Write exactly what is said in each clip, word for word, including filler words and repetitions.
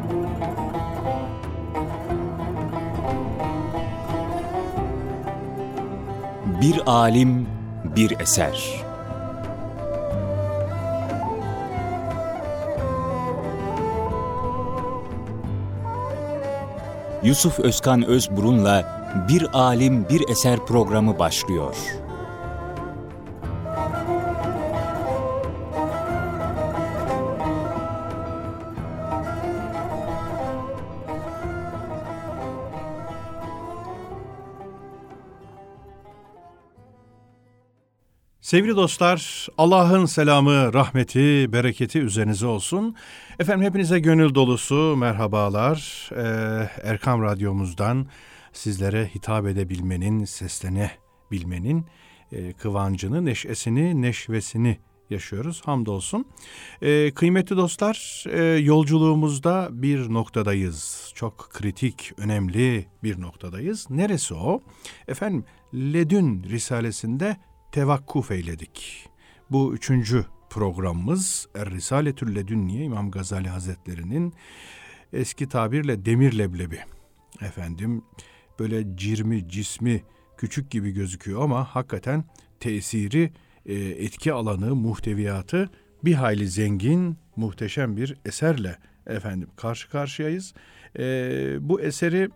Bir alim, bir eser. Yusuf Özkan Özburun'la Bir Alim Bir Eser programı başlıyor. Sevgili dostlar, Allah'ın selamı, rahmeti, bereketi üzerinize olsun. Efendim hepinize gönül dolusu merhabalar. Ee, Erkam Radyomuzdan sizlere hitap edebilmenin, seslenebilmenin e, kıvancını, neşesini, neşvesini yaşıyoruz. Hamdolsun. Ee, kıymetli dostlar, e, yolculuğumuzda bir noktadayız. Çok kritik, önemli bir noktadayız. Neresi o? Efendim, Ledün Risalesinde tevakkuf eyledik. Bu üçüncü programımız Er-Risaletül Ledünniye İmam Gazali Hazretleri'nin eski tabirle demir leblebi. Efendim böyle cirmi, cismi küçük gibi gözüküyor ama hakikaten tesiri, etki alanı, muhteviyatı bir hayli zengin, muhteşem bir eserle efendim karşı karşıyayız. Ee, bu eseri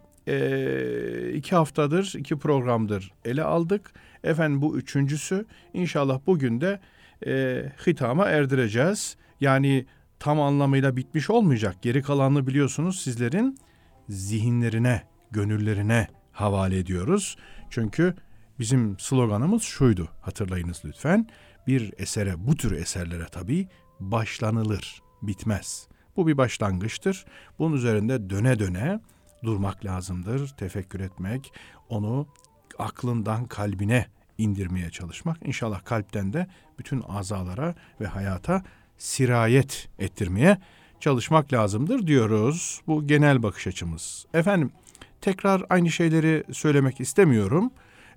e, iki haftadır, iki programdır ele aldık. Efendim bu üçüncüsü. İnşallah bugün de e, hitama erdireceğiz. Yani tam anlamıyla bitmiş olmayacak. Geri kalanını biliyorsunuz sizlerin zihinlerine, gönüllerine havale ediyoruz. Çünkü bizim sloganımız şuydu, hatırlayınız lütfen. Bir esere, bu tür eserlere tabii başlanılır, bitmez. Bu bir başlangıçtır. Bunun üzerinde döne döne durmak lazımdır, tefekkür etmek, onu aklından kalbine indirmeye çalışmak. İnşallah kalpten de bütün azalara ve hayata sirayet ettirmeye çalışmak lazımdır diyoruz. Bu genel bakış açımız. Efendim tekrar aynı şeyleri söylemek istemiyorum.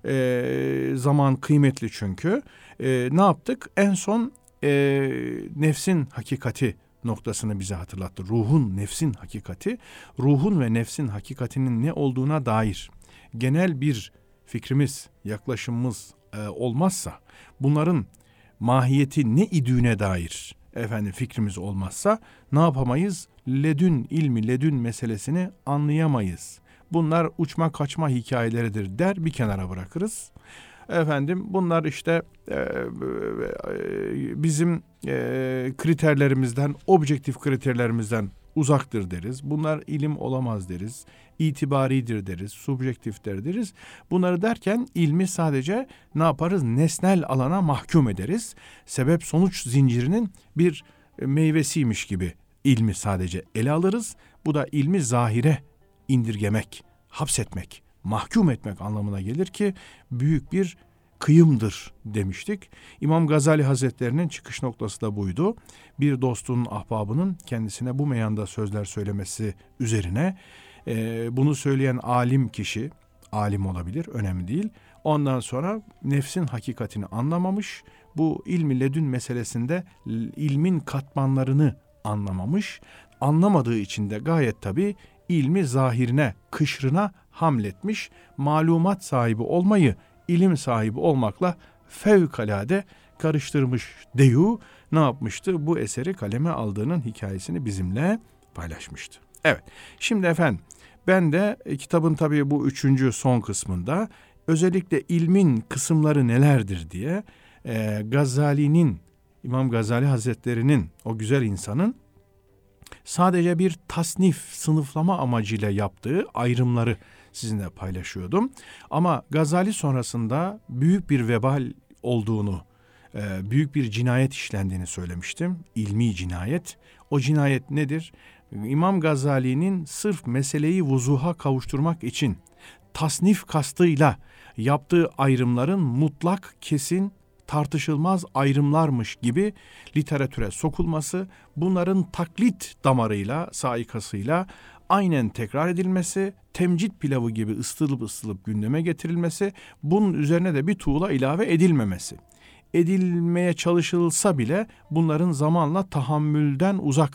Ee, zaman kıymetli çünkü. Ee, ne yaptık? En son e, nefsin hakikati noktasını bize hatırlattı. Ruhun, nefsin hakikati. Ruhun ve nefsin hakikatinin ne olduğuna dair genel bir fikrimiz, yaklaşımımız e, olmazsa, bunların mahiyeti ne idüğüne dair efendim fikrimiz olmazsa ne yapamayız? Ledün ilmi, ledün meselesini anlayamayız. Bunlar uçma kaçma hikayeleridir der bir kenara bırakırız. Efendim bunlar işte e, e, bizim e, kriterlerimizden, objektif kriterlerimizden uzaktır deriz. Bunlar ilim olamaz deriz. İtibaridir deriz, subjektiftir deriz. Bunları derken ilmi sadece ne yaparız? Nesnel alana mahkum ederiz. Sebep sonuç zincirinin bir meyvesiymiş gibi ilmi sadece ele alırız. Bu da ilmi zahire indirgemek, hapsetmek, mahkum etmek anlamına gelir ki büyük bir kıyımdır demiştik. İmam Gazali Hazretleri'nin çıkış noktası da buydu. Bir dostunun, ahbabının kendisine bu meyanda sözler söylemesi üzerine e, bunu söyleyen alim kişi, alim olabilir, önemli değil. Ondan sonra nefsin hakikatini anlamamış, bu ilmi ledün meselesinde ilmin katmanlarını anlamamış, anlamadığı için de gayet tabii ilmi zahirine, kışrına hamletmiş, malumat sahibi olmayı ilim sahibi olmakla fevkalade karıştırmış deyu ne yapmıştı? Bu eseri kaleme aldığının hikayesini bizimle paylaşmıştı. Evet, şimdi efendim ben de kitabın tabii bu üçüncü son kısmında özellikle ilmin kısımları nelerdir diye e, Gazali'nin, İmam Gazali Hazretleri'nin, o güzel insanın sadece bir tasnif, sınıflama amacıyla yaptığı ayrımları sizinle paylaşıyordum. Ama Gazali sonrasında büyük bir vebal olduğunu, büyük bir cinayet işlendiğini söylemiştim. İlmi cinayet. O cinayet nedir? İmam Gazali'nin sırf meseleyi vuzuha kavuşturmak için tasnif kastıyla yaptığı ayrımların mutlak, kesin, tartışılmaz ayrımlarmış gibi literatüre sokulması, bunların taklit damarıyla, saikasıyla aynen tekrar edilmesi, temcit pilavı gibi ısıtılıp ısıtılıp gündeme getirilmesi, bunun üzerine de bir tuğla ilave edilmemesi. Edilmeye çalışılsa bile bunların zamanla tahammülden uzak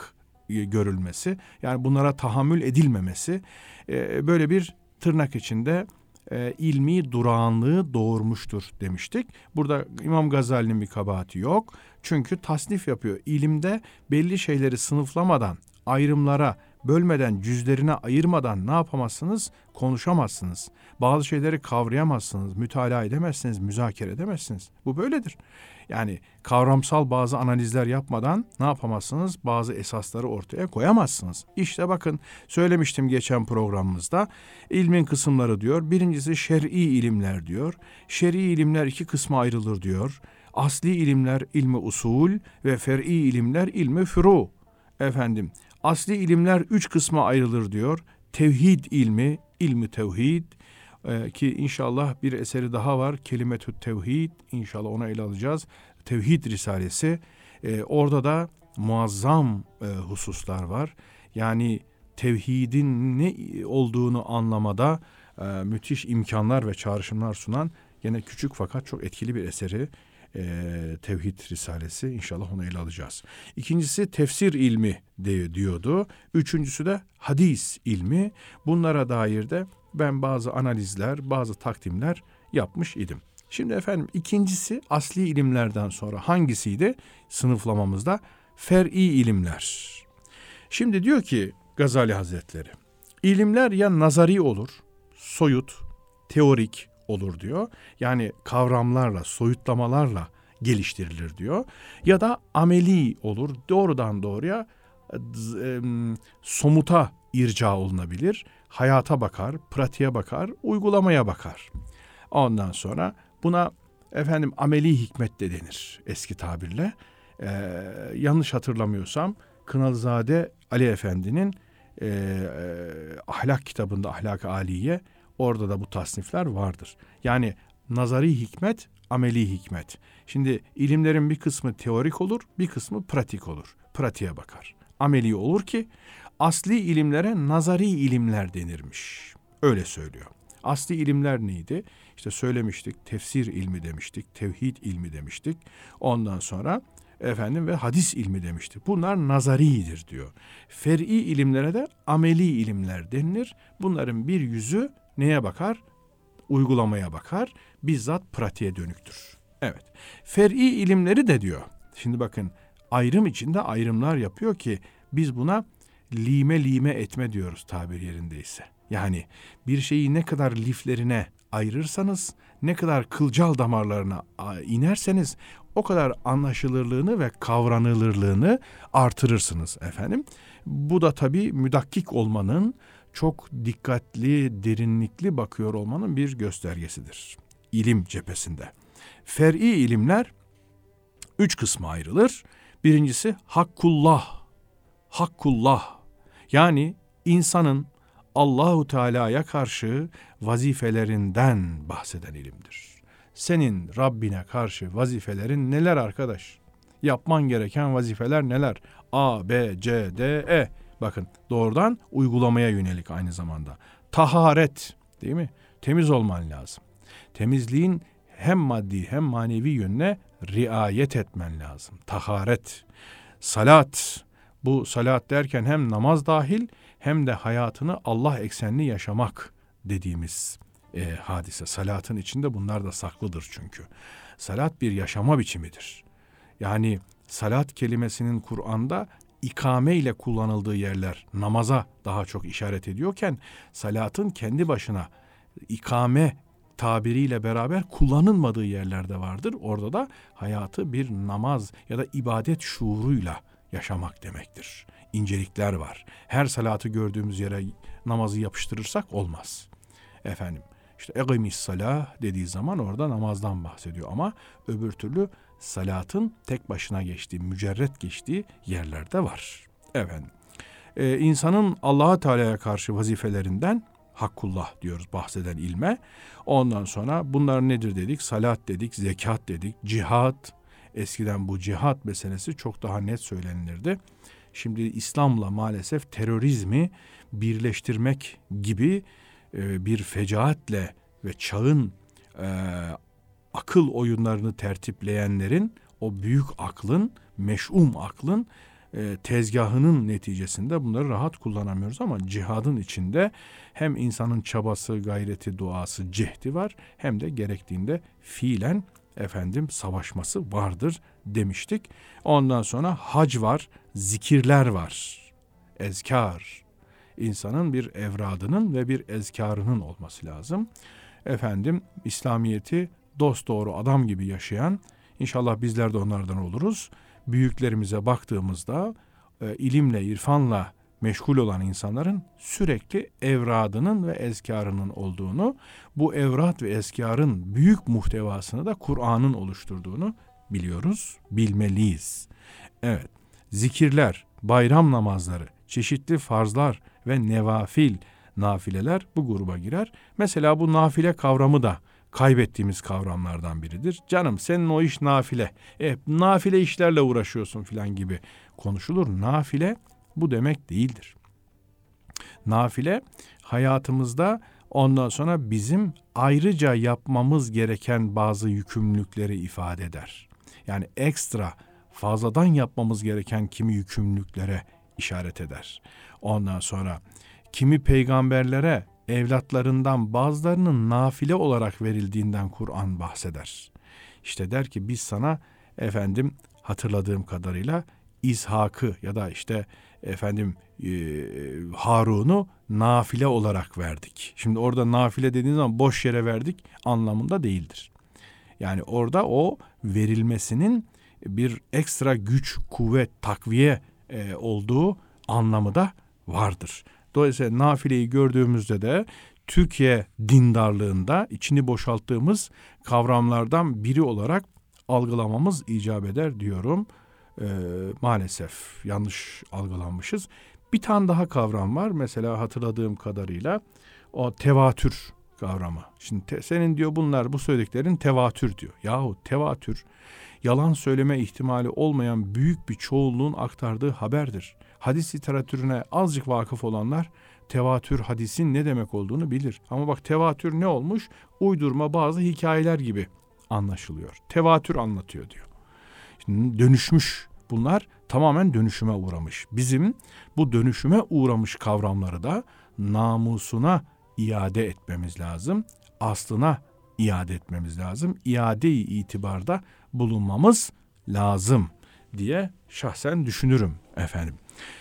görülmesi, yani bunlara tahammül edilmemesi e, böyle bir tırnak içinde e, ilmi durağanlığı doğurmuştur demiştik. Burada İmam Gazali'nin bir kabahati yok. Çünkü tasnif yapıyor. İlimde belli şeyleri sınıflamadan, ayrımlara bölmeden, cüzlerine ayırmadan ne yapamazsınız? Konuşamazsınız. Bazı şeyleri kavrayamazsınız, mütalaa edemezsiniz, müzakere edemezsiniz. Bu böyledir. Yani kavramsal bazı analizler yapmadan ne yapamazsınız? Bazı esasları ortaya koyamazsınız. İşte bakın, söylemiştim geçen programımızda, ilmin kısımları diyor. Birincisi şer'i ilimler diyor. Şer'i ilimler iki kısma ayrılır diyor. Asli ilimler ilmi usul ve fer'i ilimler ilmi furu. Efendim, asli ilimler üç kısma ayrılır diyor. Tevhid ilmi, ilmi tevhid ee, ki inşallah bir eseri daha var. Kelimetü tevhid, inşallah onu ele alacağız. Tevhid Risalesi. Ee, orada da muazzam e, hususlar var. Yani tevhidin ne olduğunu anlamada e, müthiş imkanlar ve çağrışımlar sunan yine küçük fakat çok etkili bir eseri. E, Tevhid Risalesi, inşallah onu ele alacağız. İkincisi tefsir ilmi de, diyordu. Üçüncüsü de hadis ilmi. Bunlara dair de ben bazı analizler, bazı takdimler yapmış idim. Şimdi efendim, ikincisi asli ilimlerden sonra hangisiydi sınıflamamızda? Fer'i ilimler. Şimdi diyor ki Gazali Hazretleri, ilimler ya nazari olur, soyut, teorik olur diyor. Yani kavramlarla, soyutlamalarla geliştirilir diyor. Ya da ameli olur, doğrudan doğruya e, somuta irca olunabilir. Hayata bakar, pratiğe bakar, uygulamaya bakar. Ondan sonra buna efendim ameli hikmet de denir eski tabirle. Ee, yanlış hatırlamıyorsam Kınalızade Ali Efendi'nin e, e, ahlak kitabında, Ahlak-ı Aliye, orada da bu tasnifler vardır. Yani nazari hikmet, ameli hikmet. Şimdi ilimlerin bir kısmı teorik olur, bir kısmı pratik olur. Pratiğe bakar. Ameli olur ki asli ilimlere nazari ilimler denirmiş. Öyle söylüyor. Asli ilimler neydi? İşte söylemiştik, tefsir ilmi demiştik, tevhid ilmi demiştik. Ondan sonra efendim ve hadis ilmi demiştik. Bunlar nazaridir diyor. Fer'i ilimlere de ameli ilimler denilir. Bunların bir yüzü neye bakar? Uygulamaya bakar. Bizzat pratiğe dönüktür. Evet. Fer'i ilimleri de diyor. Şimdi bakın, ayrım içinde ayrımlar yapıyor ki biz buna lime lime etme diyoruz tabir yerindeyse. Yani bir şeyi ne kadar liflerine ayırırsanız, ne kadar kılcal damarlarına inerseniz o kadar anlaşılırlığını ve kavranılırlığını artırırsınız efendim. Bu da tabii müdakkik olmanın, çok dikkatli, derinlikli bakıyor olmanın bir göstergesidir. İlim cephesinde. Fer'i ilimler üç kısma ayrılır. Birincisi hakkullah. Hakkullah. Yani insanın Allahu Teala'ya karşı vazifelerinden bahseden ilimdir. Senin Rabbine karşı vazifelerin neler arkadaş? Yapman gereken vazifeler neler? A, B, C, D, E. Bakın, doğrudan uygulamaya yönelik aynı zamanda. Taharet, değil mi? Temiz olman lazım. Temizliğin hem maddi hem manevi yönüne riayet etmen lazım. Taharet. Salat. Bu salat derken hem namaz dahil hem de hayatını Allah eksenli yaşamak dediğimiz e, hadise. Salatın içinde bunlar da saklıdır çünkü. Salat bir yaşama biçimidir. Yani salat kelimesinin Kur'an'da ikame ile kullanıldığı yerler namaza daha çok işaret ediyorken, salatın kendi başına ikame tabiriyle beraber kullanılmadığı yerlerde vardır. Orada da hayatı bir namaz ya da ibadet şuuruyla yaşamak demektir. İncelikler var. Her salatı gördüğümüz yere namazı yapıştırırsak olmaz. Efendim, işte egimis salah dediği zaman orada namazdan bahsediyor ama öbür türlü salatın tek başına geçtiği, mücerret geçtiği yerlerde var. Efendim, ee, insanın Allah Teala'ya karşı vazifelerinden hakkullah diyoruz bahseden ilme. Ondan sonra bunlar nedir dedik? Salat dedik, zekat dedik, cihat. Eskiden bu cihat meselesi çok daha net söylenilirdi. Şimdi İslam'la maalesef terörizmi birleştirmek gibi e, bir fecaatle ve çağın e, akıl oyunlarını tertipleyenlerin, o büyük aklın, meş'um aklın e, tezgahının neticesinde bunları rahat kullanamıyoruz ama cihadın içinde hem insanın çabası, gayreti, duası, cehdi var hem de gerektiğinde fiilen efendim savaşması vardır demiştik. Ondan sonra hac var, zikirler var, ezkar. İnsanın bir evradının ve bir ezkarının olması lazım. Efendim İslamiyeti dosdoğru adam gibi yaşayan, İnşallah bizler de onlardan oluruz. Büyüklerimize baktığımızda e, ilimle, irfanla meşgul olan insanların sürekli evradının ve ezkarının olduğunu, bu evrat ve ezkarın büyük muhtevasını da Kur'an'ın oluşturduğunu biliyoruz, bilmeliyiz. Evet, zikirler, bayram namazları, çeşitli farzlar ve nevafil, nafileler bu gruba girer. Mesela bu nafile kavramı da kaybettiğimiz kavramlardan biridir. Canım senin o iş nafile, e, nafile işlerle uğraşıyorsun filan gibi konuşulur. Nafile bu demek değildir. Nafile hayatımızda ondan sonra bizim ayrıca yapmamız gereken bazı yükümlülükleri ifade eder. Yani ekstra fazladan yapmamız gereken kimi yükümlülüklere işaret eder. Ondan sonra kimi peygamberlere evlatlarından bazılarının nafile olarak verildiğinden Kur'an bahseder. İşte der ki biz sana efendim hatırladığım kadarıyla İshak'ı ya da işte efendim e, Harun'u nafile olarak verdik. Şimdi orada nafile dediğiniz zaman boş yere verdik anlamında değildir. Yani orada o verilmesinin bir ekstra güç, kuvvet, takviye e, olduğu anlamı da vardır. Dolayısıyla nafileyi gördüğümüzde de Türkiye dindarlığında içini boşalttığımız kavramlardan biri olarak algılamamız icap eder diyorum. Ee, maalesef yanlış algılanmışız. Bir tane daha kavram var. Mesela hatırladığım kadarıyla o tevatür kavramı. Şimdi te, senin diyor bunlar bu söylediklerin tevatür diyor. Yahu tevatür yalan söyleme ihtimali olmayan büyük bir çoğunluğun aktardığı haberdir. Hadis literatürüne azıcık vakıf olanlar tevatür hadisin ne demek olduğunu bilir. Ama bak tevatür ne olmuş? Uydurma bazı hikayeler gibi anlaşılıyor. Tevatür anlatıyor diyor. Şimdi dönüşmüş bunlar tamamen dönüşüme uğramış. Bizim bu dönüşüme uğramış kavramları da namusuna iade etmemiz lazım. Aslına iade etmemiz lazım. İade-i itibarda bulunmamız lazım diye şahsen düşünürüm efendim.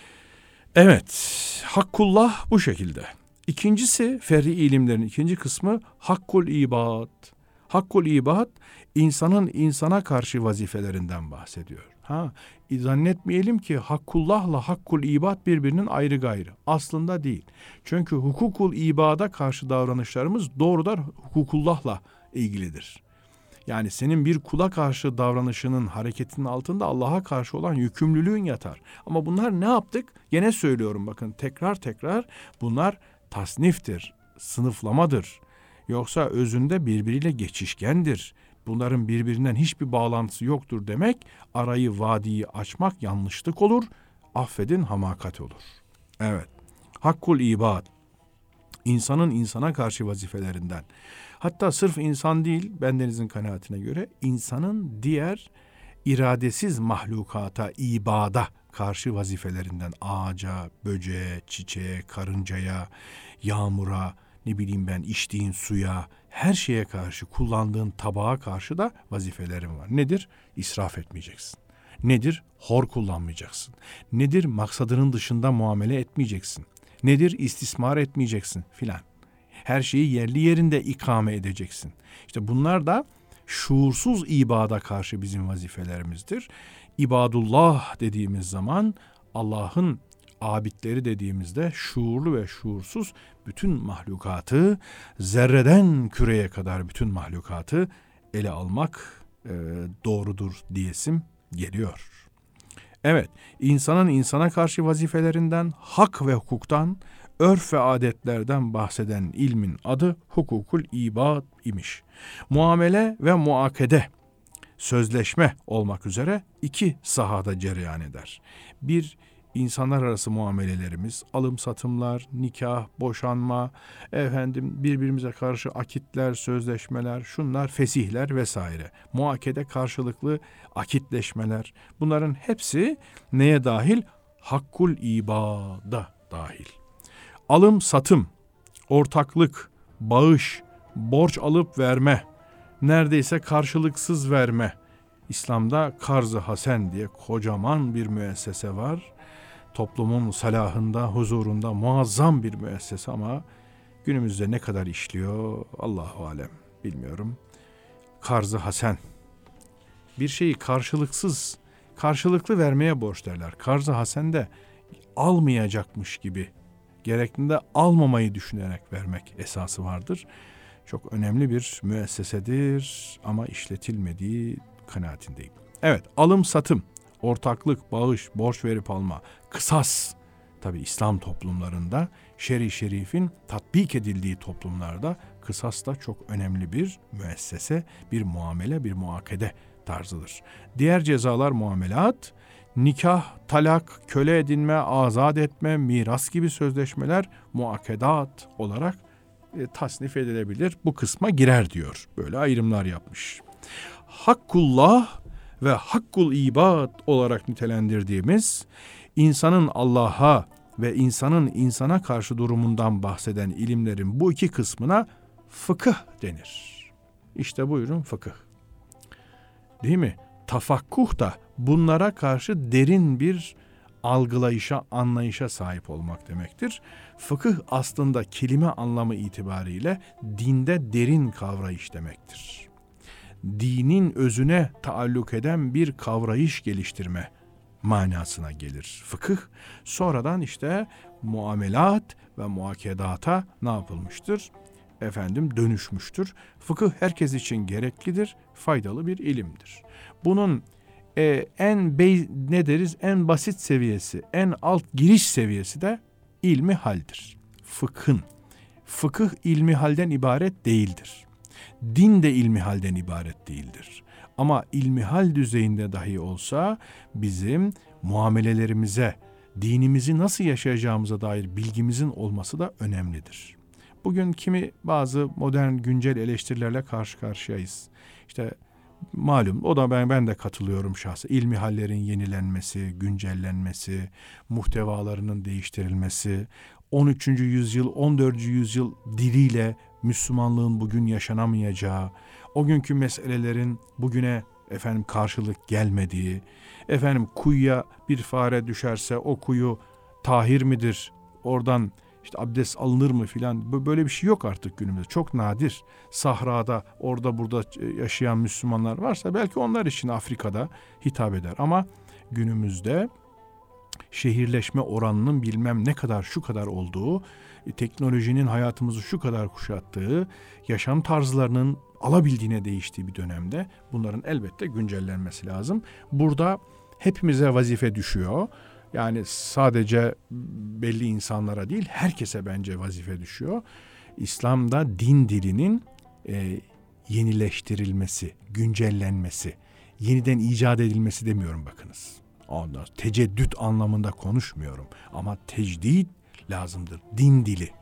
Evet, hakkullah bu şekilde. İkincisi fer'i ilimlerin ikinci kısmı hakkul ibad. Hakkul ibad insanın insana karşı vazifelerinden bahsediyor. Ha, zannetmeyelim ki hakkullahla hakkul ibad birbirinin ayrı gayrı. Aslında değil. Çünkü hukukul ibada karşı davranışlarımız doğrudan hukukullahla ilgilidir. Yani senin bir kula karşı davranışının, hareketinin altında Allah'a karşı olan yükümlülüğün yatar. Ama bunlar ne yaptık? Gene söylüyorum bakın tekrar tekrar bunlar tasniftir, sınıflamadır. Yoksa özünde birbiriyle geçişkendir. Bunların birbirinden hiçbir bağlantısı yoktur demek, arayı, vadiyi açmak yanlışlık olur, affedin hamakat olur. Evet, hakkul ibad, insanın insana karşı vazifelerinden. Hatta sırf insan değil, bendenizin kanaatine göre, insanın diğer iradesiz mahlukata, ibada karşı vazifelerinden, ağaca, böceğe, çiçeğe, karıncaya, yağmura, ne bileyim ben içtiğin suya, her şeye karşı, kullandığın tabağa karşı da vazifelerin var. Nedir? İsraf etmeyeceksin. Nedir? Hor kullanmayacaksın. Nedir? Maksadının dışında muamele etmeyeceksin. Nedir? İstismar etmeyeceksin filan. Her şeyi yerli yerinde ikame edeceksin. İşte bunlar da şuursuz ibada karşı bizim vazifelerimizdir. İbadullah dediğimiz zaman Allah'ın abidleri dediğimizde şuurlu ve şuursuz bütün mahlukatı, zerreden küreye kadar bütün mahlukatı ele almak e, doğrudur diyesim geliyor. Evet, insanın insana karşı vazifelerinden, hak ve hukuktan, örf ve adetlerden bahseden ilmin adı hukukul ibad imiş. Muamele ve muakede, sözleşme olmak üzere iki sahada cereyan eder. Bir insanlar arası muamelelerimiz, alım satımlar, nikah, boşanma, efendim birbirimize karşı akitler, sözleşmeler, şunlar, fesihler vesaire. Muakede karşılıklı akitleşmeler. Bunların hepsi neye dahil? Hakkul ibada dahil. Alım satım, ortaklık, bağış, borç alıp verme, neredeyse karşılıksız verme. İslam'da Karz-ı Hasen diye kocaman bir müessese var. Toplumun salahında, huzurunda muazzam bir müessese ama günümüzde ne kadar işliyor Allahu alem bilmiyorum. Karz-ı Hasen. Bir şeyi karşılıksız, karşılıklı vermeye borç derler. Karz-ı Hasen de almayacakmış gibi, gerektiğinde almamayı düşünerek vermek esası vardır. Çok önemli bir müessesedir ama işletilmediği kanaatindeyim. Evet, alım satım, ortaklık, bağış, borç verip alma, kısas. Tabi İslam toplumlarında, şer-i şerifin tatbik edildiği toplumlarda kısas da çok önemli bir müessese, bir muamele, bir muakede tarzıdır. Diğer cezalar muamelat, nikah, talak, köle edinme, azat etme, miras gibi sözleşmeler muakedat olarak e, tasnif edilebilir. Bu kısma girer diyor. Böyle ayrımlar yapmış. Hakkullah ve hakkul ibad olarak nitelendirdiğimiz insanın Allah'a ve insanın insana karşı durumundan bahseden ilimlerin bu iki kısmına fıkıh denir. İşte buyurun fıkıh. Değil mi? Tafakkuh da bunlara karşı derin bir algılayışa, anlayışa sahip olmak demektir. Fıkıh aslında kelime anlamı itibariyle dinde derin kavrayış demektir. Dinin özüne taalluk eden bir kavrayış geliştirme manasına gelir fıkıh. Sonradan işte muamelat ve muakedata ne yapılmıştır? Efendim dönüşmüştür. Fıkıh herkes için gereklidir, faydalı bir ilimdir. Bunun e, en bey, ne deriz? En basit seviyesi, en alt giriş seviyesi de ilmi haldir. Fıkhın. Fıkıh ilmi halden ibaret değildir. Din de ilmihalden ibaret değildir. Ama ilmihal düzeyinde dahi olsa bizim muamelelerimize, dinimizi nasıl yaşayacağımıza dair bilgimizin olması da önemlidir. Bugün kimi bazı modern güncel eleştirilerle karşı karşıyayız. İşte malum o da ben ben de katılıyorum şahsen. İlmihallerin yenilenmesi, güncellenmesi, muhtevalarının değiştirilmesi, on üçüncü yüzyıl, on dördüncü yüzyıl diliyle Müslümanlığın bugün yaşanamayacağı, o günkü meselelerin bugüne efendim karşılık gelmediği, efendim kuyuya bir fare düşerse o kuyu tahir midir? Oradan işte abdest alınır mı filan, böyle bir şey yok artık günümüzde. Çok nadir. Sahrada orada burada yaşayan Müslümanlar varsa belki onlar için Afrika'da hitap eder ama günümüzde şehirleşme oranının bilmem ne kadar şu kadar olduğu, teknolojinin hayatımızı şu kadar kuşattığı, yaşam tarzlarının alabildiğine değiştiği bir dönemde bunların elbette güncellenmesi lazım. Burada hepimize vazife düşüyor. Yani sadece belli insanlara değil, herkese bence vazife düşüyor. İslam'da din dilinin e, yenileştirilmesi, güncellenmesi, yeniden icat edilmesi demiyorum bakınız. Ondan teceddüt anlamında konuşmuyorum ama tecdid lazımdır. Din dili.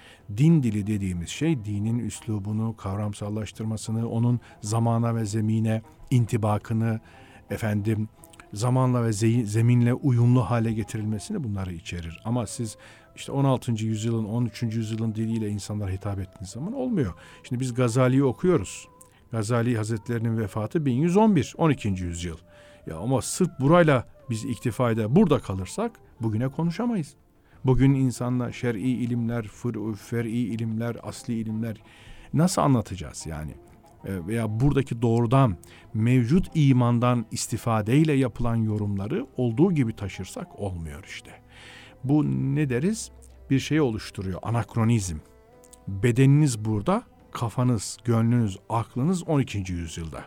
Din dili dediğimiz şey dinin üslubunu, kavramsallaştırmasını, onun zamana ve zemine intibakını, efendim zamanla ve zeminle uyumlu hale getirilmesini bunları içerir. Ama siz işte on altıncı yüzyılın, on üçüncü yüzyılın diliyle insanlara hitap ettiğiniz zaman olmuyor. Şimdi biz Gazali'yi okuyoruz. Gazali Hazretlerinin vefatı bin yüz on bir, on ikinci yüzyıl. Ya ama sırf burayla biz iktifa eder, burada kalırsak bugüne konuşamayız. Bugün insanla şer'i ilimler, fır, fer'i ilimler, asli ilimler nasıl anlatacağız yani? Veya buradaki doğrudan mevcut imandan istifadeyle yapılan yorumları olduğu gibi taşırsak olmuyor işte. Bu ne deriz? Bir şey oluşturuyor, anakronizm. Bedeniniz burada, kafanız, gönlünüz, aklınız on ikinci yüzyılda.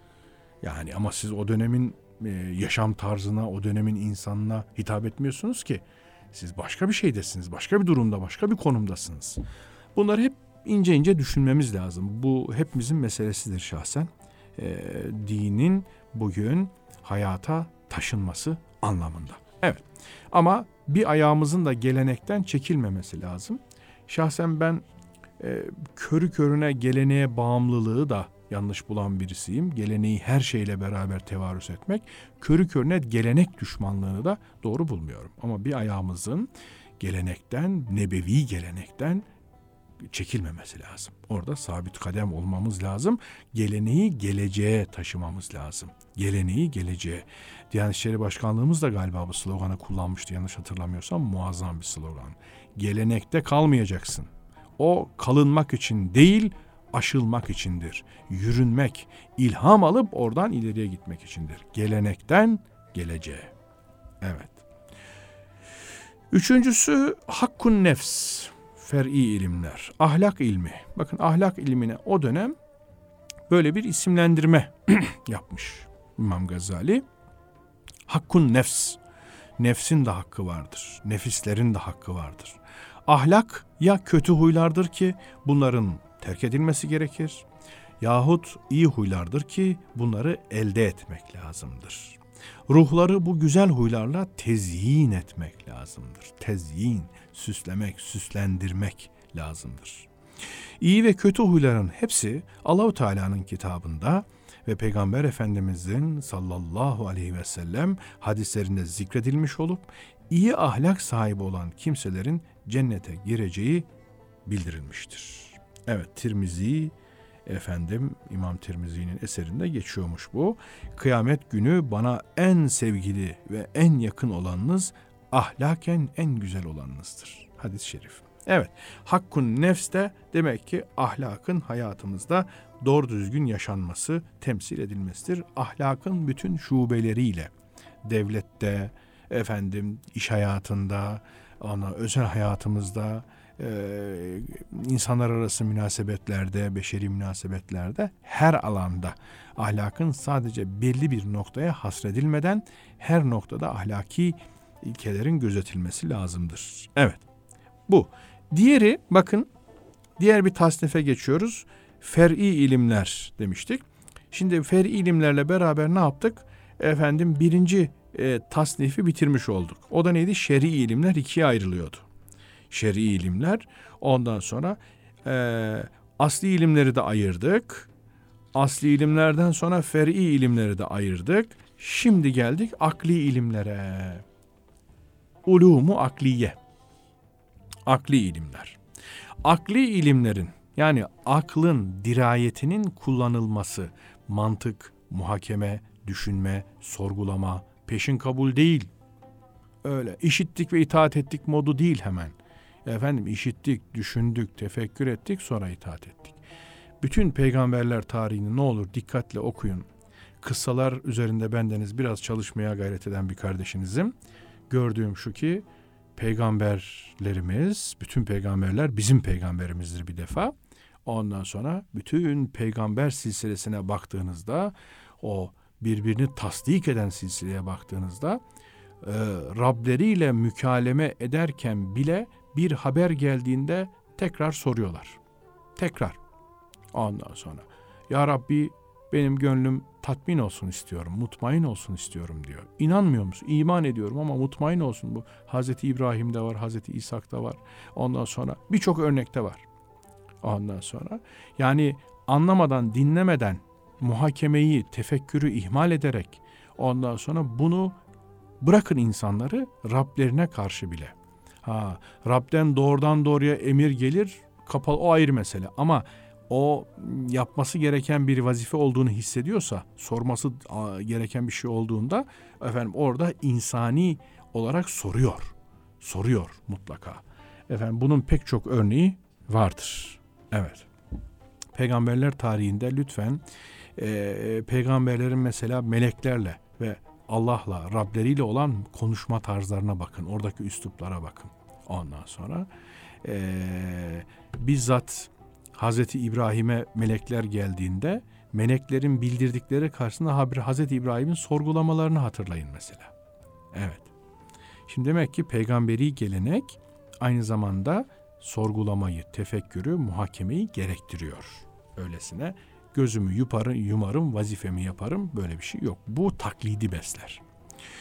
Yani ama siz o dönemin yaşam tarzına, o dönemin insanına hitap etmiyorsunuz ki. Siz başka bir şeydesiniz, başka bir durumda, başka bir konumdasınız. Bunları hep ince ince düşünmemiz lazım. Bu hepimizin meselesidir şahsen. E, dinin bugün hayata taşınması anlamında. Evet. Ama bir ayağımızın da gelenekten çekilmemesi lazım. Şahsen ben e, körü körüne geleneğe bağımlılığı da yanlış bulan birisiyim. Geleneği her şeyle beraber tevarüs etmek, körü körüne gelenek düşmanlığını da doğru bulmuyorum. Ama bir ayağımızın gelenekten, nebevi gelenekten çekilmemesi lazım. Orada sabit kadem olmamız lazım. Geleneği geleceğe taşımamız lazım. Geleneği geleceğe. Diyanet İşleri Başkanlığımız da galiba bu sloganı kullanmıştı, yanlış hatırlamıyorsam. Muazzam bir slogan. Gelenekte kalmayacaksın. O kalınmak için değil, aşılmak içindir. Yürünmek, ilham alıp oradan ileriye gitmek içindir. Gelenekten geleceğe. Evet. Üçüncüsü hakkun nefs. Fer'i ilimler, ahlak ilmi. Bakın ahlak ilmine o dönem böyle bir isimlendirme yapmış İmam Gazali. Hakkun nefs, nefsin de hakkı vardır, nefislerin de hakkı vardır. Ahlak ya kötü huylardır ki bunların terk edilmesi gerekir, yahut iyi huylardır ki bunları elde etmek lazımdır. Ruhları bu güzel huylarla tezyin etmek lazımdır. Tezyin, süslemek, süslendirmek lazımdır. İyi ve kötü huyların hepsi Allah-u Teala'nın kitabında ve Peygamber Efendimizin sallallahu aleyhi ve sellem hadislerinde zikredilmiş olup iyi ahlak sahibi olan kimselerin cennete gireceği bildirilmiştir. Evet, Tirmizi, efendim İmam Tirmizi'nin eserinde geçiyormuş bu. Kıyamet günü bana en sevgili ve en yakın olanınız ahlaken en güzel olanınızdır. Hadis-i şerif. Evet, hakkun nefs de demek ki ahlakın hayatımızda doğru düzgün yaşanması, temsil edilmesidir. Ahlakın bütün şubeleriyle, devlette, efendim iş hayatında, ona özel hayatımızda, Ee, insanlar arası münasebetlerde, beşeri münasebetlerde, her alanda ahlakın sadece belli bir noktaya hasredilmeden her noktada ahlaki ilkelerin gözetilmesi lazımdır. Evet, bu. Diğeri, bakın, diğer bir tasnife geçiyoruz. Fer'i ilimler demiştik. Şimdi fer'i ilimlerle beraber ne yaptık? Efendim birinci e, tasnifi bitirmiş olduk. O da neydi? Şer'i ilimler ikiye ayrılıyordu. Şer'i ilimler. Ondan sonra e, asli ilimleri de ayırdık. Asli ilimlerden sonra fer'i ilimleri de ayırdık. Şimdi geldik akli ilimlere. Ulumu akliye. Akli ilimler. Akli ilimlerin, yani aklın dirayetinin kullanılması, mantık, muhakeme, düşünme, sorgulama, peşin kabul değil. Öyle işittik ve itaat ettik modu değil hemen. Efendim işittik, düşündük, tefekkür ettik, sonra itaat ettik. Bütün peygamberler tarihini ne olur dikkatle okuyun. Kıssalar üzerinde bendeniz biraz çalışmaya gayret eden bir kardeşinizim. Gördüğüm şu ki peygamberlerimiz, bütün peygamberler bizim peygamberimizdir bir defa. Ondan sonra bütün peygamber silsilesine baktığınızda, o birbirini tasdik eden silsileye baktığınızda, e, Rableriyle mükaleme ederken bile bir haber geldiğinde tekrar soruyorlar. Tekrar. Ondan sonra ya Rabbi benim gönlüm tatmin olsun istiyorum, mutmain olsun istiyorum diyor. İnanmıyor musun? İman ediyorum ama mutmain olsun. Bu Hazreti İbrahim'de var, Hazreti İshak'ta var. Ondan sonra birçok örnekte var. Ondan sonra yani anlamadan, dinlemeden, muhakemeyi, tefekkürü ihmal ederek, ondan sonra bunu bırakın insanları Rablerine karşı bile. Ha, Rab'den doğrudan doğruya emir gelir, kapalı, o ayrı mesele. Ama o yapması gereken bir vazife olduğunu hissediyorsa, sorması gereken bir şey olduğunda, efendim orada insani olarak soruyor. Soruyor mutlaka. Efendim bunun pek çok örneği vardır. Evet. Peygamberler tarihinde lütfen e, peygamberlerin mesela meleklerle ve Allah'la, Rableriyle olan konuşma tarzlarına bakın. Oradaki üsluplara bakın. Ondan sonra e, bizzat Hazreti İbrahim'e melekler geldiğinde meleklerin bildirdikleri karşısında Hazreti İbrahim'in sorgulamalarını hatırlayın mesela. Evet. Şimdi demek ki peygamberi gelenek aynı zamanda sorgulamayı, tefekkürü, muhakemeyi gerektiriyor. Öylesine gözümü yuparım, yumarım, vazifemi yaparım, böyle bir şey yok. Bu taklidi besler.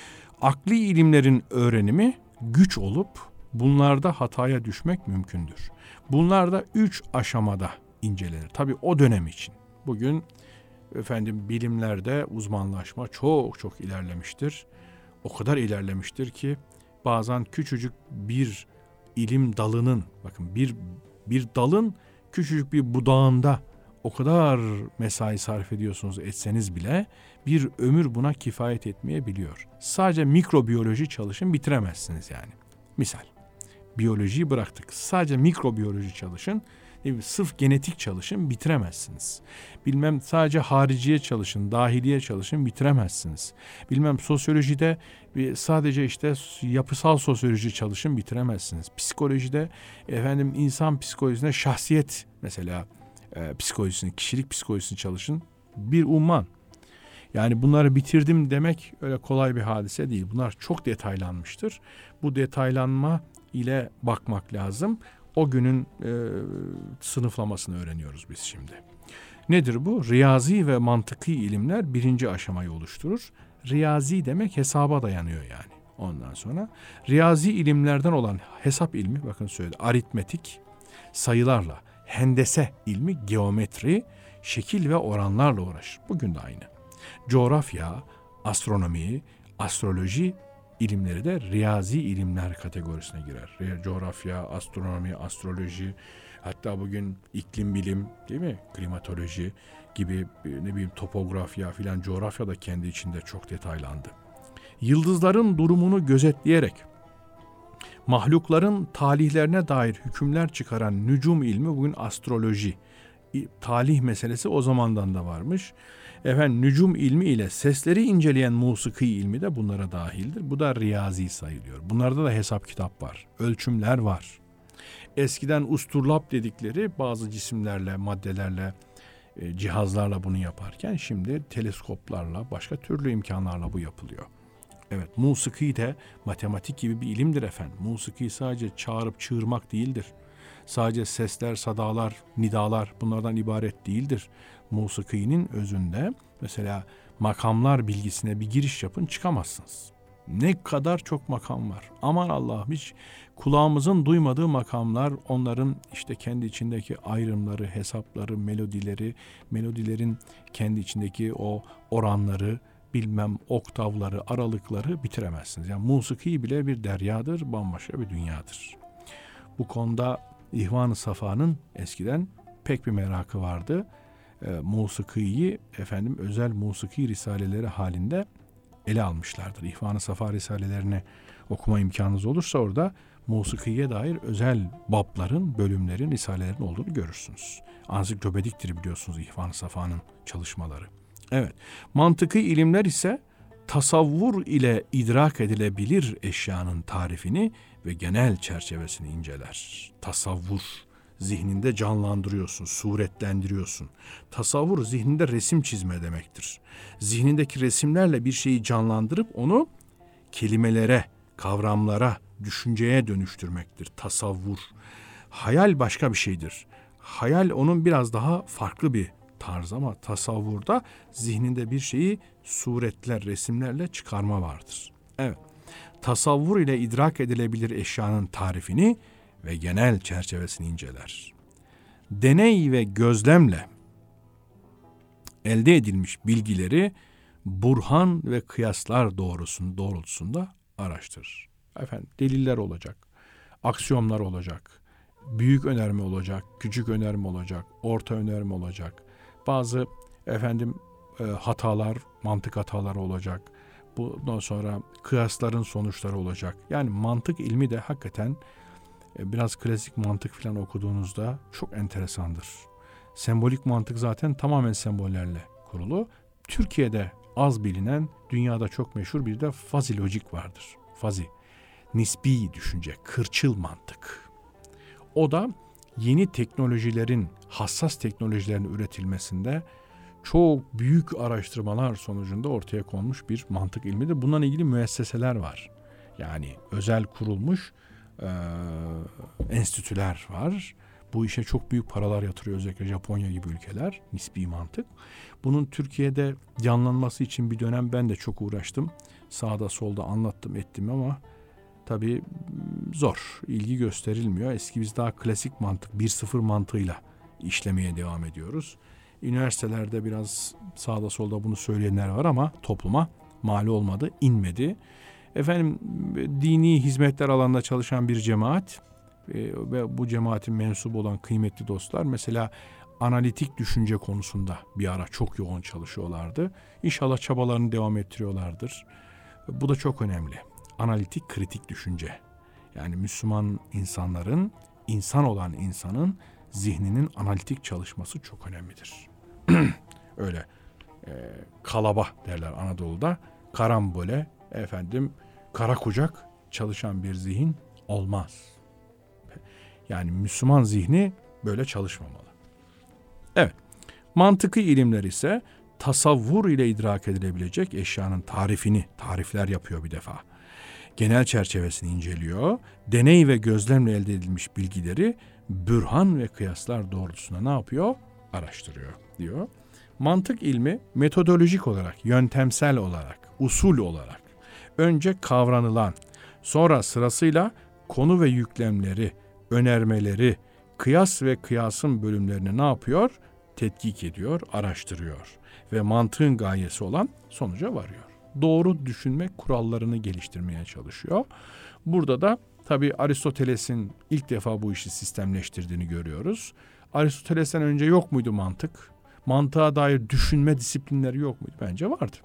Akli ilimlerin öğrenimi güç olup bunlarda hataya düşmek mümkündür. Bunlar da üç aşamada incelenir. Tabii o dönem için. Bugün efendim bilimlerde uzmanlaşma çok çok ilerlemiştir. O kadar ilerlemiştir ki bazen küçücük bir ilim dalının, bakın bir bir dalın küçücük bir budağında o kadar mesai sarf ediyorsunuz etseniz bile bir ömür buna kifayet etmeyebiliyor. Sadece mikrobiyoloji çalışın bitiremezsiniz yani. Misal, biyolojiyi bıraktık. Sadece mikrobiyoloji çalışın, sırf genetik çalışın bitiremezsiniz. Bilmem sadece hariciye çalışın, dahiliye çalışın bitiremezsiniz. Bilmem sosyolojide sadece işte yapısal sosyoloji çalışın bitiremezsiniz. Psikolojide efendim insan psikolojisine şahsiyet mesela e, psikolojisini, kişilik psikolojisini çalışın bir umman. Yani bunları bitirdim demek öyle kolay bir hadise değil. Bunlar çok detaylanmıştır. Bu detaylanma ile bakmak lazım. O günün e, sınıflamasını öğreniyoruz biz şimdi. Nedir bu? Riyazi ve mantıki ilimler birinci aşamayı oluşturur. Riyazi demek hesaba dayanıyor yani. Ondan sonra riyazi ilimlerden olan hesap ilmi, bakın söyledi, aritmetik, sayılarla, hendese ilmi, geometri, şekil ve oranlarla uğraşır. Bugün de aynı. Coğrafya, astronomi, astroloji ilimleri de riyazi ilimler kategorisine girer. Coğrafya, astronomi, astroloji, hatta bugün iklim bilim, değil mi? Klimatoloji gibi, ne bileyim topografya filan, coğrafya da kendi içinde çok detaylandı. Yıldızların durumunu gözetleyerek mahlukların talihlerine dair hükümler çıkaran nücum ilmi bugün astroloji. Talih meselesi o zamandan da varmış. Efendim nücum ilmi ile sesleri inceleyen musiki ilmi de bunlara dahildir. Bu da riyazi sayılıyor. Bunlarda da hesap kitap var. Ölçümler var. Eskiden usturlap dedikleri bazı cisimlerle, maddelerle, e, cihazlarla bunu yaparken şimdi teleskoplarla, başka türlü imkanlarla bu yapılıyor. Evet, musiki de matematik gibi bir ilimdir efendim. Musiki sadece çağırıp çığırmak değildir. Sadece sesler, sadalar, nidalar bunlardan ibaret değildir. Musikinin özünde mesela makamlar bilgisine bir giriş yapın, çıkamazsınız. Ne kadar çok makam var. Aman Allah'ım, hiç kulağımızın duymadığı makamlar, onların işte kendi içindeki ayrımları, hesapları, melodileri, melodilerin kendi içindeki o oranları, bilmem oktavları, aralıkları bitiremezsiniz. Yani musiki bile bir deryadır, bambaşka bir dünyadır. Bu konuda İhvan-ı Safa'nın eskiden pek bir merakı vardı. E, musikiyi efendim özel musiki risaleleri halinde ele almışlardır. İhvan-ı Safa risalelerini okuma imkanınız olursa orada musikiye dair özel babların, bölümlerin, risalelerin olduğunu görürsünüz. Ansiklopediktir biliyorsunuz İhvan-ı Safa'nın çalışmaları. Evet, mantıki ilimler ise tasavvur ile idrak edilebilir eşyanın tarifini ve genel çerçevesini inceler. Tasavvur, zihninde canlandırıyorsun, suretlendiriyorsun. Tasavvur zihninde resim çizme demektir. Zihnindeki resimlerle bir şeyi canlandırıp onu kelimelere, kavramlara, düşünceye dönüştürmektir tasavvur. Hayal başka bir şeydir. Hayal onun biraz daha farklı bir tarz ama tasavvurda zihninde bir şeyi suretler, resimlerle çıkarma vardır. Evet, tasavvur ile idrak edilebilir eşyanın tarifini ve genel çerçevesini inceler. Deney ve gözlemle elde edilmiş bilgileri burhan ve kıyaslar doğrusun, doğrultusunda araştırır. Efendim, deliller olacak, aksiyonlar olacak, büyük önerme olacak, küçük önerme olacak, orta önerme olacak. Bazı efendim e, hatalar, mantık hataları olacak. Bundan sonra kıyasların sonuçları olacak. Yani mantık ilmi de hakikaten e, biraz klasik mantık falan okuduğunuzda çok enteresandır. Sembolik mantık zaten tamamen sembollerle kurulu. Türkiye'de az bilinen, dünyada çok meşhur bir de fazi lojik vardır. Fazi, nisbi düşünce, kırçıl mantık. O da yeni teknolojilerin, hassas teknolojilerin üretilmesinde çok büyük araştırmalar sonucunda ortaya konmuş bir mantık ilmidir. Bununla ilgili müesseseler var. Yani özel kurulmuş e, enstitüler var. Bu işe çok büyük paralar yatırıyor, özellikle Japonya gibi ülkeler, nispi mantık. Bunun Türkiye'de canlanması için bir dönem ben de çok uğraştım. sağda solda anlattım ettim ama tabii zor, ilgi gösterilmiyor. Eski biz daha klasik mantık, bir sıfır mantığıyla işlemeye devam ediyoruz. Üniversitelerde biraz sağda solda bunu söyleyenler var ama topluma mal olmadı, inmedi. Efendim dini hizmetler alanında çalışan bir cemaat e, ve bu cemaatin mensubu olan kıymetli dostlar mesela analitik düşünce konusunda bir ara çok yoğun çalışıyorlardı. İnşallah çabalarını devam ettiriyorlardır. Bu da çok önemli. Analitik kritik düşünce. Yani Müslüman insanların, insan olan insanın zihninin analitik çalışması çok önemlidir. Öyle e, kalaba derler Anadolu'da. Karambole, efendim kara kucak çalışan bir zihin olmaz. Yani Müslüman zihni böyle çalışmamalı. Evet, mantıki ilimler ise tasavvur ile idrak edilebilecek eşyanın tarifini, tarifler yapıyor bir defa. Genel çerçevesini inceliyor, deney ve gözlemle elde edilmiş bilgileri bürhan ve kıyaslar doğrultusunda ne yapıyor? Araştırıyor diyor. Mantık ilmi metodolojik olarak, yöntemsel olarak, usul olarak önce kavranılan, sonra sırasıyla konu ve yüklemleri, önermeleri, kıyas ve kıyasın bölümlerini ne yapıyor? Tetkik ediyor, araştırıyor ve mantığın gayesi olan sonuca varıyor. Doğru düşünme kurallarını geliştirmeye çalışıyor. Burada da tabii Aristoteles'in ilk defa bu işi sistemleştirdiğini görüyoruz. Aristoteles'ten önce yok muydu mantık? Mantığa dair düşünme disiplinleri yok muydu? Bence vardı.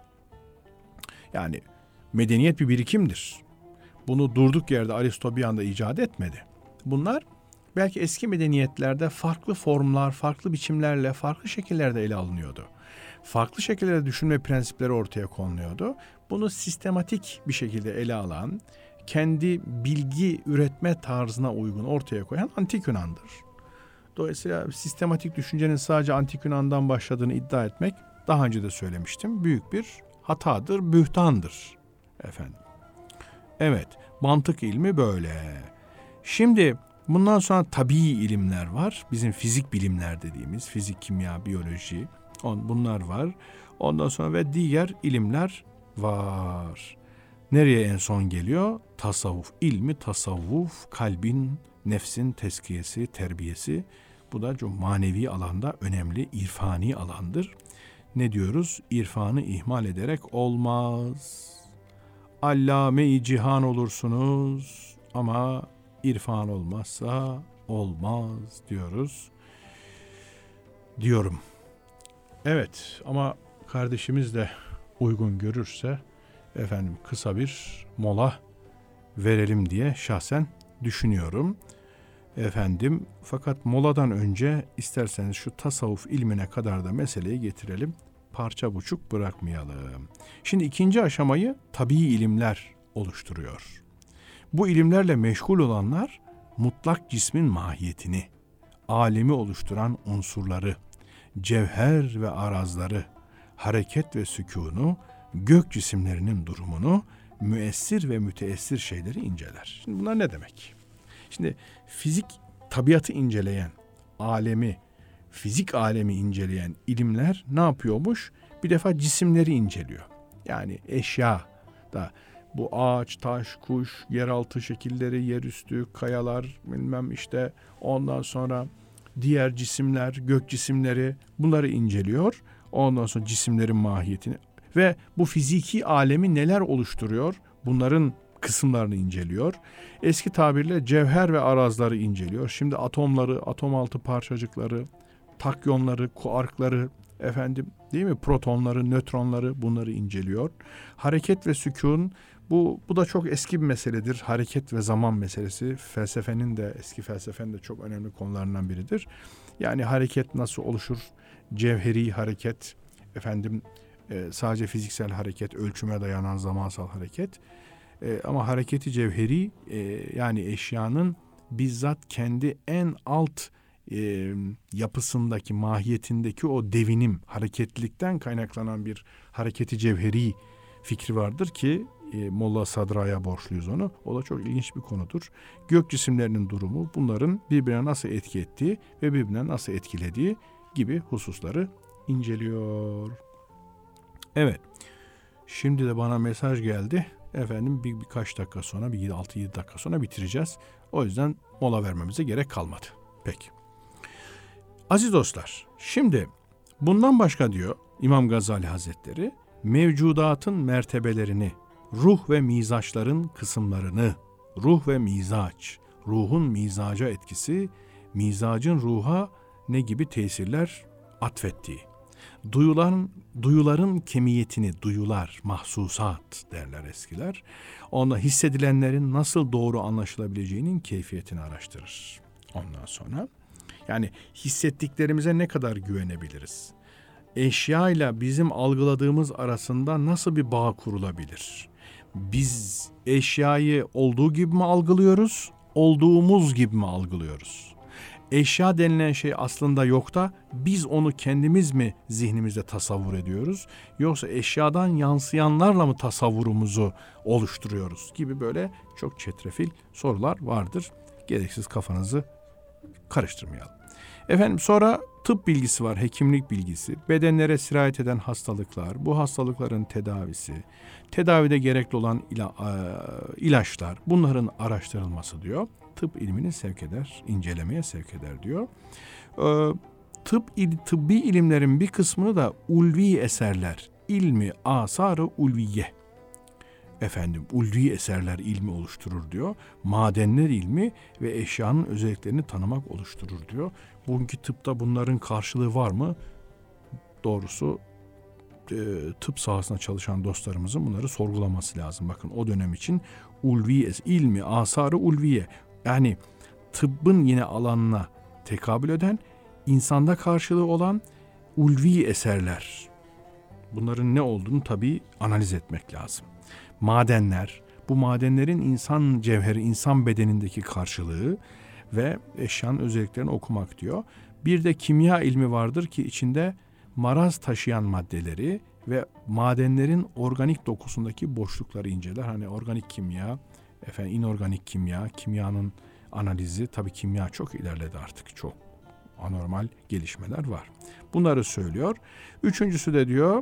Yani medeniyet bir birikimdir. Bunu durduk yerde Aristo bir anda icat etmedi. Bunlar belki eski medeniyetlerde farklı formlar, farklı biçimlerle, farklı şekillerde ele alınıyordu. Farklı şekillerde düşünme prensipleri ortaya konuluyordu. Bunu sistematik bir şekilde ele alan, kendi bilgi üretme tarzına uygun ortaya koyan Antik Yunan'dır. Dolayısıyla sistematik düşüncenin sadece Antik Yunan'dan başladığını iddia etmek, daha önce de söylemiştim, büyük bir hatadır, bühtandır efendim. Evet, mantık ilmi böyle. Şimdi bundan sonra tabii ilimler var. Bizim fizik bilimler dediğimiz, fizik, kimya, biyoloji, on, bunlar var. Ondan sonra ve diğer ilimler var. Nereye en son geliyor? Tasavvuf. İlmi tasavvuf, kalbin, nefsin tezkiyesi, terbiyesi. Bu da çok manevi alanda önemli, irfani alandır. Ne diyoruz? İrfanı ihmal ederek olmaz. Allame-i cihan olursunuz ama irfan olmazsa olmaz diyoruz. Diyorum. Evet ama kardeşimiz de uygun görürse efendim kısa bir mola verelim diye şahsen düşünüyorum. Efendim fakat moladan önce isterseniz şu tasavvuf ilmine kadar da meseleyi getirelim. Parça buçuk bırakmayalım. Şimdi ikinci aşamayı tabii ilimler oluşturuyor. Bu ilimlerle meşgul olanlar mutlak cismin mahiyetini, alemi oluşturan unsurları, cevher ve arazları, hareket ve sükûnu, gök cisimlerinin durumunu, müessir ve müteessir şeyleri inceler. Şimdi bunlar ne demek? Şimdi fizik tabiatı inceleyen, alemi, fizik alemi inceleyen ilimler ne yapıyormuş? Bir defa cisimleri inceliyor. Yani eşya da bu ağaç, taş, kuş, yeraltı şekilleri, yerüstü, kayalar, bilmem işte ondan sonra diğer cisimler, gök cisimleri bunları inceliyor. Ondan sonra cisimlerin mahiyetini ve bu fiziki alemi neler oluşturuyor? Bunların kısımlarını inceliyor. Eski tabirle cevher ve arazları inceliyor. Şimdi atomları, atom altı parçacıkları, takyonları, kuarkları, efendim değil mi? Protonları, nötronları bunları inceliyor. Hareket ve sükûn bu bu da çok eski bir meseledir. Hareket ve zaman meselesi felsefenin de eski felsefenin de çok önemli konularından biridir. Yani hareket nasıl oluşur? Cevheri hareket, efendim e, sadece fiziksel hareket, ölçüme dayanan zamansal hareket. E, ama hareketi cevheri e, yani eşyanın bizzat kendi en alt e, yapısındaki, mahiyetindeki o devinim, hareketlilikten kaynaklanan bir hareketi cevheri fikri vardır ki e, Molla Sadra'ya borçluyuz onu. O da çok ilginç bir konudur. Gök cisimlerinin durumu, bunların birbirine nasıl etki ettiği ve birbirine nasıl etkilediği gibi hususları inceliyor. Evet. Şimdi de bana mesaj geldi. Efendim bir, birkaç dakika sonra, bir altı yedi dakika sonra bitireceğiz. O yüzden mola vermemize gerek kalmadı. Peki. Aziz dostlar, şimdi bundan başka diyor İmam Gazali Hazretleri, mevcudatın mertebelerini, ruh ve mizaçların kısımlarını, ruh ve mizaç, ruhun mizaca etkisi, mizacın ruha ne gibi tesirler atfettiği, duyuların, duyuların kemiyetini, duyular, mahsusat derler eskiler, onda hissedilenlerin nasıl doğru anlaşılabileceğinin keyfiyetini araştırır. Ondan sonra, yani hissettiklerimize ne kadar güvenebiliriz? Eşya ile bizim algıladığımız arasında nasıl bir bağ kurulabilir? Biz eşyayı olduğu gibi mi algılıyoruz, olduğumuz gibi mi algılıyoruz? Eşya denilen şey aslında yok da biz onu kendimiz mi zihnimizde tasavvur ediyoruz? Yoksa eşyadan yansıyanlarla mı tasavvurumuzu oluşturuyoruz? Gibi böyle çok çetrefil sorular vardır. Gereksiz kafanızı karıştırmayalım. Efendim sonra tıp bilgisi var, hekimlik bilgisi, bedenlere sirayet eden hastalıklar, bu hastalıkların tedavisi, tedavide gerekli olan ila, e, ilaçlar, bunların araştırılması diyor. Tıp ilmini sevk eder, incelemeye sevk eder diyor. E, tıp il, tıbbi ilimlerin bir kısmını da ulvi eserler, ilmi asar-ı ulviye, efendim ulvi eserler ilmi oluşturur diyor. Madenler ilmi ve eşyanın özelliklerini tanımak oluşturur diyor. Bugünkü tıpta bunların karşılığı var mı? Doğrusu e, tıp sahasında çalışan dostlarımızın bunları sorgulaması lazım. Bakın o dönem için ulvi ilmi asar-ı ulviye, yani tıbbın yine alanına tekabül eden, insanda karşılığı olan ulvi eserler. Bunların ne olduğunu tabii analiz etmek lazım. Madenler, bu madenlerin insan cevheri, insan bedenindeki karşılığı ve eşyanın özelliklerini okumak diyor. Bir de kimya ilmi vardır ki içinde maraz taşıyan maddeleri ve madenlerin organik dokusundaki boşlukları inceler. Hani organik kimya, efendim inorganik kimya, kimyanın analizi, tabii kimya çok ilerledi artık, çok anormal gelişmeler var. Bunları söylüyor. Üçüncüsü de diyor,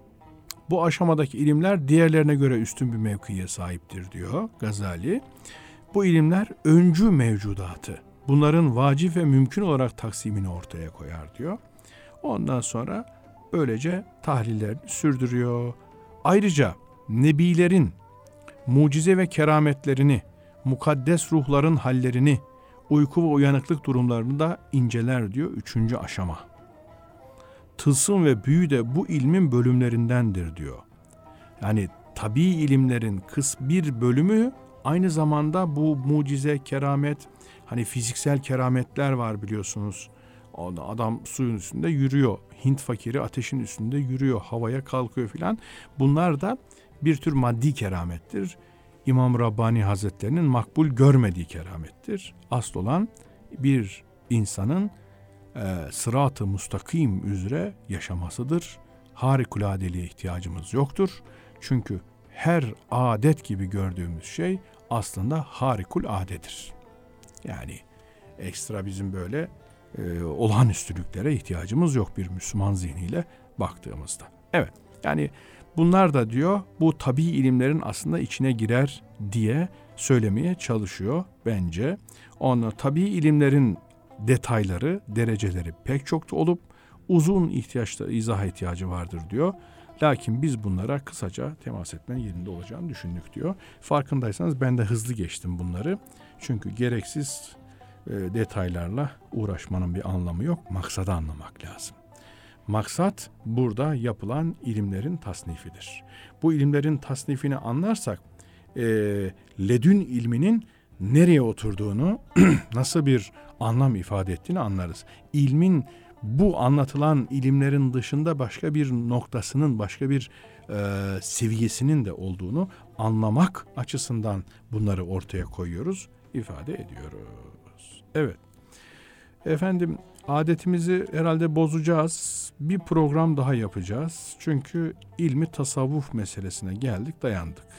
bu aşamadaki ilimler diğerlerine göre üstün bir mevkiye sahiptir diyor Gazali. Bu ilimler öncü mevcudatı, bunların vacip ve mümkün olarak taksimini ortaya koyar diyor. Ondan sonra böylece tahlillerini sürdürüyor. Ayrıca nebilerin mucize ve kerametlerini, mukaddes ruhların hallerini, uyku ve uyanıklık durumlarını da inceler diyor üçüncü aşama. Tılsım ve büyü de bu ilmin bölümlerindendir diyor. Yani tabii ilimlerin kıs bir bölümü aynı zamanda bu mucize, keramet, hani fiziksel kerametler var biliyorsunuz. Adam suyun üstünde yürüyor. Hint fakiri ateşin üstünde yürüyor. Havaya kalkıyor filan. Bunlar da bir tür maddi keramettir. İmam Rabbani Hazretleri'nin makbul görmediği keramettir. Asıl olan bir insanın e, sırat-ı mustakim üzere yaşamasıdır. Harikuladeliğe ihtiyacımız yoktur. Çünkü her adet gibi gördüğümüz şey aslında harikul adedir. Yani ekstra bizim böyle e, olağanüstülüklere ihtiyacımız yok bir Müslüman zihniyle baktığımızda. Evet, yani bunlar da diyor bu tabii ilimlerin aslında içine girer diye söylemeye çalışıyor bence. Onun tabii ilimlerin detayları, dereceleri pek çok olup uzun ihtiyaçta izah ihtiyacı vardır diyor. Lakin biz bunlara kısaca temas etmenin yerinde olacağını düşündük diyor. Farkındaysanız ben de hızlı geçtim bunları. Çünkü gereksiz e, detaylarla uğraşmanın bir anlamı yok. Maksadı anlamak lazım. Maksat burada yapılan ilimlerin tasnifidir. Bu ilimlerin tasnifini anlarsak e, ledün ilminin nereye oturduğunu, nasıl bir anlam ifade ettiğini anlarız. İlmin bu anlatılan ilimlerin dışında başka bir noktasının, başka bir e, seviyesinin de olduğunu anlamak açısından bunları ortaya koyuyoruz, ifade ediyoruz. Evet. Efendim, adetimizi herhalde bozacağız. Bir program daha yapacağız. Çünkü ilmi tasavvuf meselesine geldik, dayandık.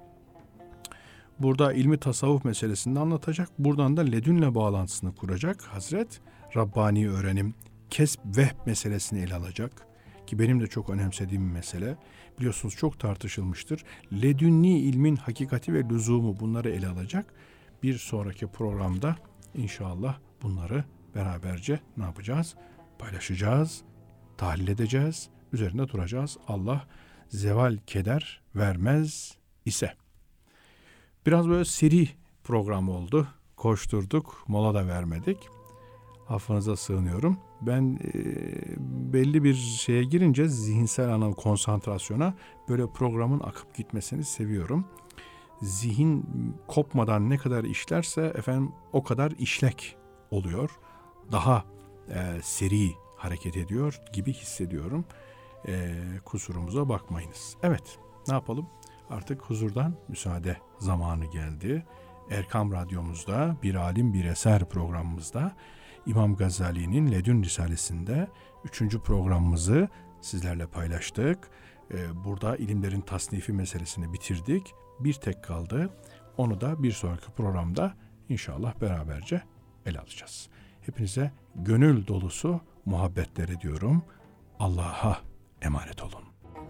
Burada ilmi tasavvuf meselesini anlatacak. Buradan da ledünle bağlantısını kuracak Hazret. Rabbani öğrenim, kesb vehb meselesini ele alacak. ki benim de çok önemsediğim bir mesele, biliyorsunuz çok tartışılmıştır. Ledünni ilmin hakikati ve lüzumu, bunları ele alacak. Bir sonraki programda inşallah bunları beraberce ne yapacağız? Paylaşacağız, tahlil edeceğiz, üzerinde duracağız. Allah zeval keder vermez ise. Biraz böyle seri program oldu. Koşturduk, mola da vermedik. Affınıza sığınıyorum. Ben e, belli bir şeye girince zihinsel anlamda konsantrasyona, böyle programın akıp gitmesini seviyorum. Zihin kopmadan ne kadar işlerse efendim o kadar işlek oluyor. Daha e, seri hareket ediyor gibi hissediyorum. E, kusurumuza bakmayınız. Evet, ne yapalım? Artık huzurdan müsaade zamanı geldi. Erkam Radyomuzda Bir Alim Bir Eser programımızda İmam Gazali'nin Ledün Risalesi'nde üçüncü programımızı sizlerle paylaştık. Ee, burada ilimlerin tasnifi meselesini bitirdik. Bir tek kaldı. Onu da bir sonraki programda inşallah beraberce ele alacağız. Hepinize gönül dolusu muhabbetler ediyorum. Allah'a emanet olun.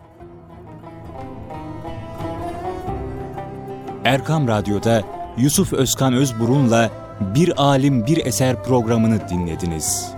Erkam Radyo'da Yusuf Özkan Özburun'la Bir Alim Bir Eser programını dinlediniz.